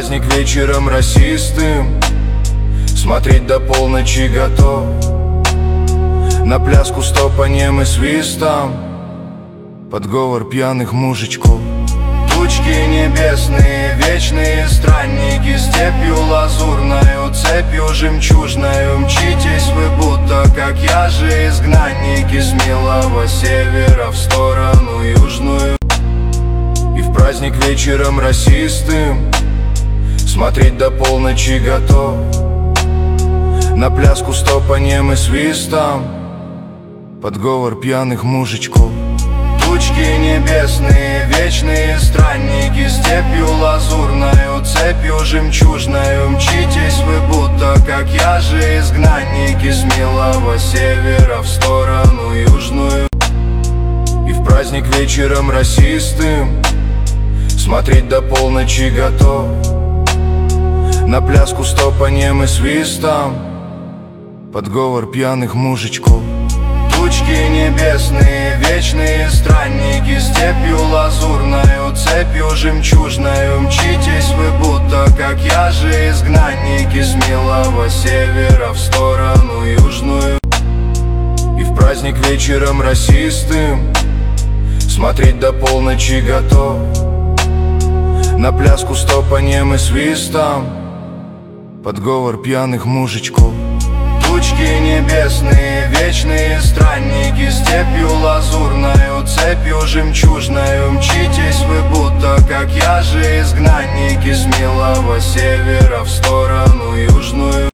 праздник вечером расистым смотреть до полночи готов. На пляску с топаньем и свистом подговор пьяных мужичков. Тучки небесные, вечные странники, степью лазурною, цепью жемчужною мчитесь вы, будто как я же изгнанники, с милого севера в сторону южную. И в праздник вечером расистым смотреть до полночи готов. На пляску с топаньем и свистом подговор пьяных мужичков. Тучки небесные, вечные странники, степью лазурною, цепью жемчужною мчитесь вы, будто как я же изгнанники, с милого севера в сторону южную. И в праздник вечером расистым смотреть до полночи готов. На пляску с топаньем и свистом подговор пьяных мужичков. Тучки небесные, вечные странники, степью лазурною, цепью жемчужною мчитесь вы, будто как я же изгнанники, с милого севера в сторону южную. И в праздник вечером расистым смотреть до полночи готов. На пляску с топаньем и свистом подговор пьяных мужичков. Тучки небесные, вечные странники, степью лазурною, цепью жемчужною мчитесь вы, будто как я же изгнанники, с милого севера в сторону южную.